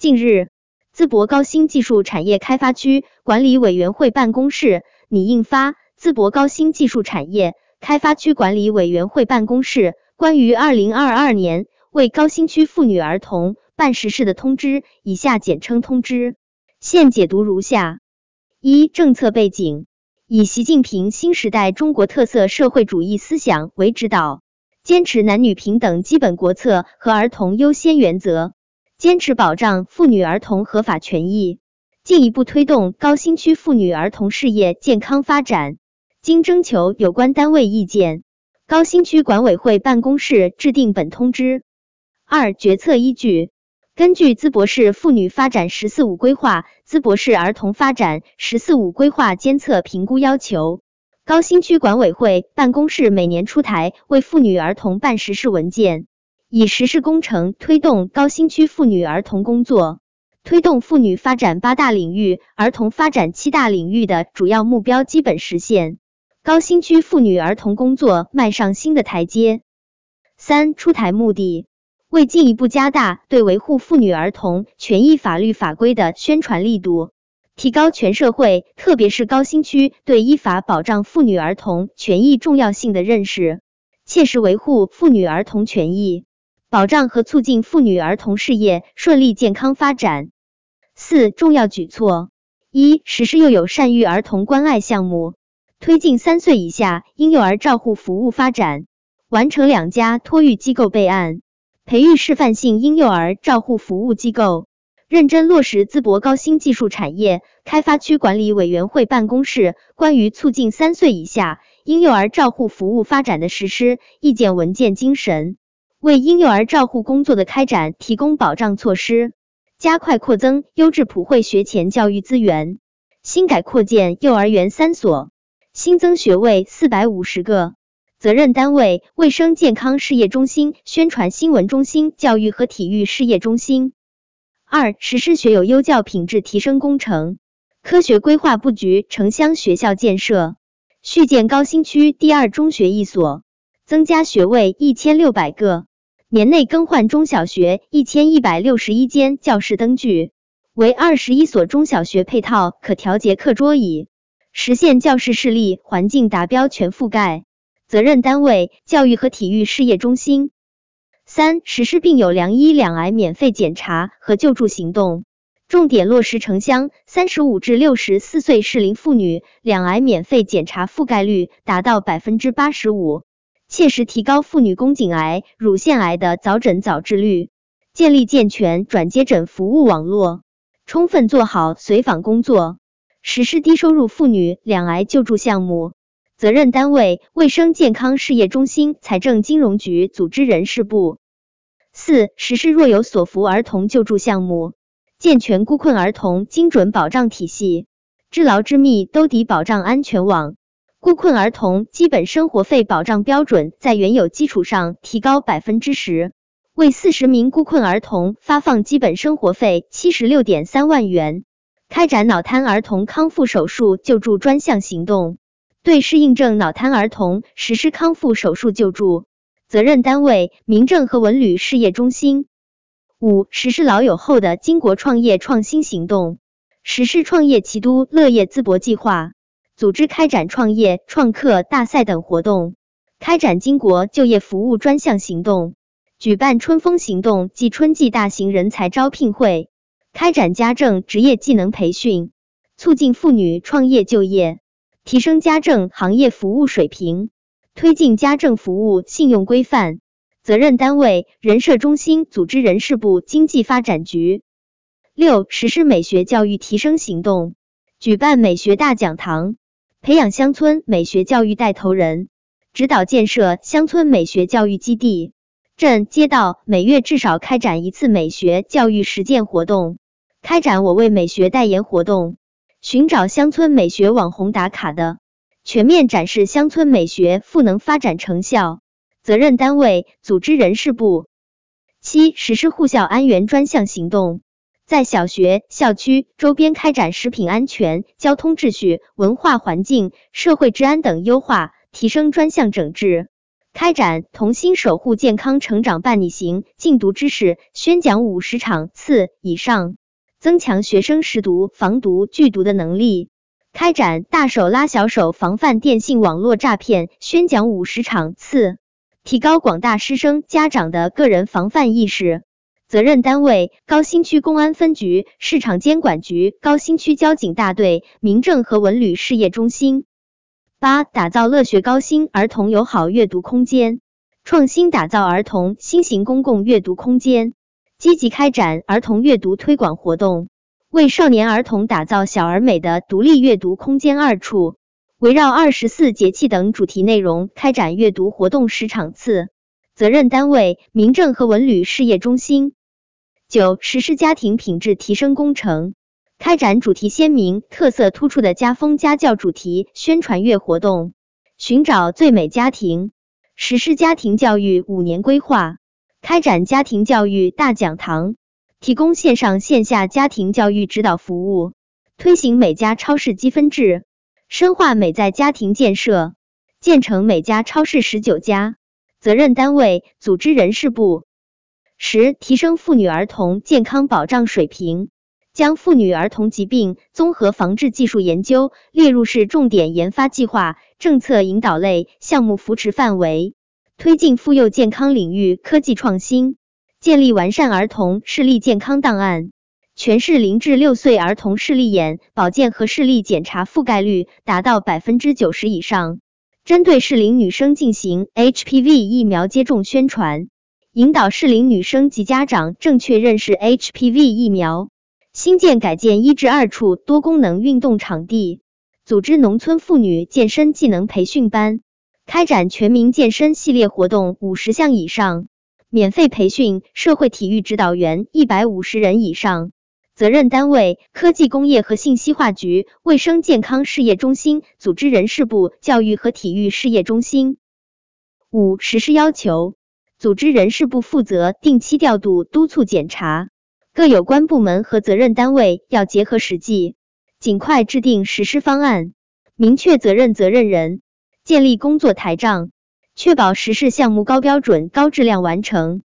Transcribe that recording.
近日，淄博高新技术产业开发区管理委员会办公室拟印发《淄博高新技术产业开发区管理委员会办公室关于2022年为高新区妇女儿童办实事的通知》，以下简称通知。现解读如下：一、政策背景。以习近平新时代中国特色社会主义思想为指导，坚持男女平等基本国策和儿童优先原则，坚持保障妇女儿童合法权益，进一步推动高新区妇女儿童事业健康发展。经征求有关单位意见，高新区管委会办公室制定本通知。二、决策依据。根据淄博市妇女发展“十四五”规划、淄博市儿童发展“十四五”规划监测评估要求，高新区管委会办公室每年出台为妇女儿童办实事文件，以实事工程推动高新区妇女儿童工作，推动妇女发展8大领域、儿童发展7大领域的主要目标基本实现，高新区妇女儿童工作迈上新的台阶。三、出台目的。为进一步加大对维护妇女儿童权益法律法规的宣传力度，提高全社会特别是高新区对依法保障妇女儿童权益重要性的认识，切实维护妇女儿童权益，保障和促进妇女儿童事业顺利健康发展。四、重要举措。一、实施幼有善育儿童关爱项目，推进3岁以下婴幼儿照护服务发展，完成2家托育机构备案，培育示范性婴幼儿照护服务机构，认真落实淄博高新技术产业开发区管理委员会办公室关于促进3岁以下婴幼儿照护服务发展的实施意见文件精神，为婴幼儿照护工作的开展提供保障措施，加快扩增优质普惠学前教育资源，新改扩建幼儿园3所，新增学位450个。责任单位：卫生健康事业中心、宣传新闻中心、教育和体育事业中心。二、实施学有优教品质提升工程，科学规划布局城乡学校建设，续建高新区第2中学1所，增加学位1600个，年内更换中小学1161间教室灯具，为21所中小学配套可调节课桌椅，实现教室视力环境达标全覆盖。责任单位：教育和体育事业中心。三、实施病友良医两癌免费检查和救助行动，重点落实城乡35至64岁适龄妇女两癌免费检查覆盖率达到 85%， 切实提高妇女宫颈癌、乳腺癌的早诊早治率，建立健全转接诊服务网络，充分做好随访工作，实施低收入妇女两癌救助项目。责任单位：卫生健康事业中心、财政金融局组织人事部。四、实施若有所扶儿童救助项目，健全孤困儿童精准保障体系，知牢知密兜底保障安全网。孤困儿童基本生活费保障标准在原有基础上提高 10%， 为40名孤困儿童发放基本生活费 76.3万元，开展脑瘫儿童康复手术救助专项行动，对适应症脑瘫儿童实施康复手术救助。责任单位：民政和文旅事业中心。五、实施老友后的巾帼创业创新行动，实施创业奇都乐业淄博计划，组织开展创业创客大赛等活动，开展巾帼就业服务专项行动，举办春风行动暨春季大型人才招聘会，开展家政职业技能培训，促进妇女创业就业，提升家政行业服务水平，推进家政服务信用规范。责任单位：人社中心组织人事部经济发展局。六、实施美学教育提升行动，举办美学大讲堂，培养乡村美学教育带头人，指导建设乡村美学教育基地，镇街道每月至少开展1次美学教育实践活动，开展我为美学代言活动，寻找乡村美学网红打卡的，全面展示乡村美学赋能发展成效。责任单位：组织人事部。七、实施护校安园专项行动，在小学、校区周边开展食品安全、交通秩序、文化环境、社会治安等优化提升专项整治， 开展同心守护健康成长伴你行禁毒知识宣讲50场次以上，增强学生识读、防毒、拒毒的能力。开展大手拉小手防范电信网络诈骗宣讲50场次，提高广大师生家长的个人防范意识。责任单位：高新区公安分局、市场监管局、高新区交警大队、民政和文旅事业中心。8. 打造乐学高新儿童友好阅读空间，创新打造儿童新型公共阅读空间，积极开展儿童阅读推广活动，为少年儿童打造小而美的独立阅读空间2处，围绕24节气等主题内容开展阅读活动10场次。责任单位：民政和文旅事业中心。9. 实施家庭品质提升工程，开展主题鲜明、特色突出的家风家教主题宣传月活动，寻找最美家庭，实施家庭教育5年规划，开展家庭教育大讲堂，提供线上线下家庭教育指导服务，推行美家超市积分制，深化美在家庭建设，建成美家超市19家。责任单位：组织人事部。10. 提升妇女儿童健康保障水平，将妇女儿童疾病综合防治技术研究列入市重点研发计划政策引导类项目扶持范围，推进妇幼健康领域科技创新，建立完善儿童视力健康档案，全市0至6岁儿童视力眼保健和视力检查覆盖率达到 90% 以上，针对适龄女生进行 HPV 疫苗接种宣传，引导适龄女生及家长正确认识 HPV 疫苗。新建改建1至2处多功能运动场地，组织农村妇女健身技能培训班，开展全民健身系列活动50项以上，免费培训社会体育指导员150人以上。责任单位：科技工业和信息化局、卫生健康事业中心、组织人事部、教育和体育事业中心。5. 实施要求，组织人事部负责定期调度督促检查，各有关部门和责任单位要结合实际，尽快制定实施方案，明确责任人，建立工作台账，确保实施项目高标准、高质量完成。